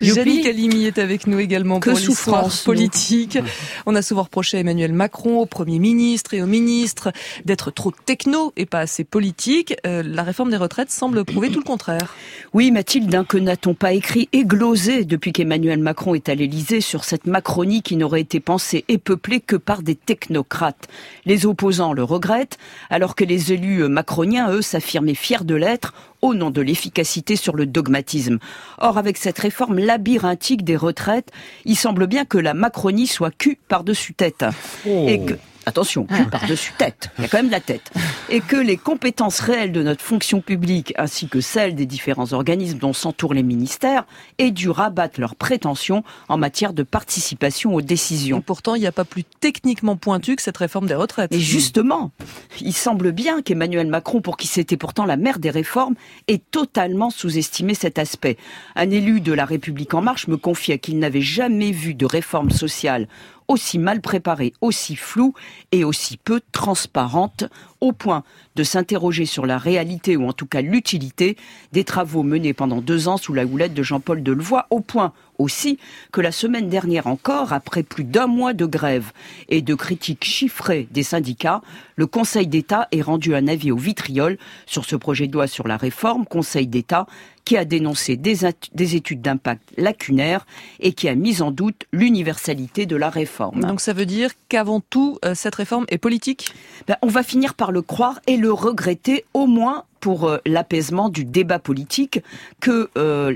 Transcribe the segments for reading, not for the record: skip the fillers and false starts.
Yannick Halimi est avec nous également pour l'histoire politique. Donc. On a souvent reproché à Emmanuel Macron, au Premier ministre et aux ministres d'être trop techno et pas assez politique. La réforme des retraites semble prouver tout le contraire. Oui, Mathilde, que n'a-t-on pas écrit et glosé depuis qu'Emmanuel Macron est à l'Élysée sur cette Macronie qui n'aurait été pensée et peuplée que par des technocrates. Les opposants le regrettent, alors que les élus macroniens, eux, s'affirmaient fiers de l'être au nom de l'efficacité sur le dogmatisme. Or, avec cette réforme labyrinthique des retraites, il semble bien que la Macronie soit cul par-dessus tête. Et que... Attention, cul par-dessus tête, il y a quand même la tête. Et que les compétences réelles de notre fonction publique, ainsi que celles des différents organismes dont s'entourent les ministères, aient dû rabattre leurs prétentions en matière de participation aux décisions. Et pourtant, il n'y a pas plus techniquement pointu que cette réforme des retraites. Et justement, il semble bien qu'Emmanuel Macron, pour qui c'était pourtant la mère des réformes, ait totalement sous-estimé cet aspect. Un élu de La République En Marche me confiait qu'il n'avait jamais vu de réforme sociale aussi mal préparée, aussi floue et aussi peu transparente, au point de s'interroger sur la réalité ou en tout cas l'utilité des travaux menés pendant 2 ans sous la houlette de Jean-Paul Delevoye, au point aussi que la semaine dernière encore, après plus d'1 mois de grève et de critiques chiffrées des syndicats, le Conseil d'État ait rendu un avis au vitriol sur ce projet de loi sur la réforme, Conseil d'État qui a dénoncé des études d'impact lacunaires et qui a mis en doute l'universalité de la réforme. Donc ça veut dire qu'avant tout, cette réforme est politique ? On va finir par le croire et le regretter, au moins pour l'apaisement du débat politique, que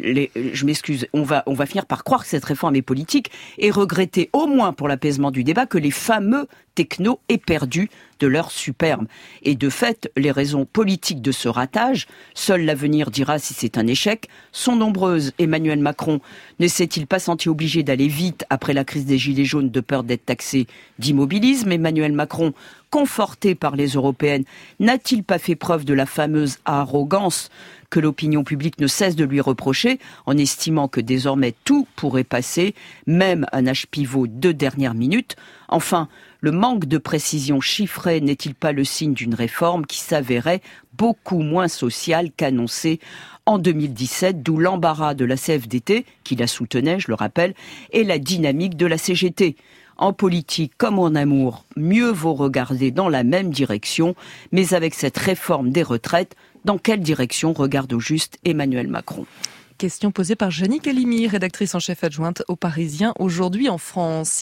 je m'excuse, on va finir par croire que cette réforme est politique et regretter au moins pour l'apaisement du débat que les fameux technos aient perdu de leur superbe. Et de fait, les raisons politiques de ce ratage, seul l'avenir dira si c'est un échec, sont nombreuses. Emmanuel Macron ne s'est-il pas senti obligé d'aller vite après la crise des Gilets jaunes de peur d'être taxé d'immobilisme ? Emmanuel Macron, conforté par les européennes, n'a-t-il pas fait preuve de la fameuse arrogance que l'opinion publique ne cesse de lui reprocher, en estimant que désormais tout pourrait passer, même un âge pivot de dernière minute ? Enfin, le manque de précision chiffrée n'est-il pas le signe d'une réforme qui s'avérait beaucoup moins sociale qu'annoncée en 2017, d'où l'embarras de la CFDT, qui la soutenait, je le rappelle, et la dynamique de la CGT. En politique comme en amour, mieux vaut regarder dans la même direction, mais avec cette réforme des retraites, dans quelle direction regarde au juste Emmanuel Macron ? Question posée par Yannick Halimi, rédactrice en chef adjointe au Parisien, aujourd'hui en France.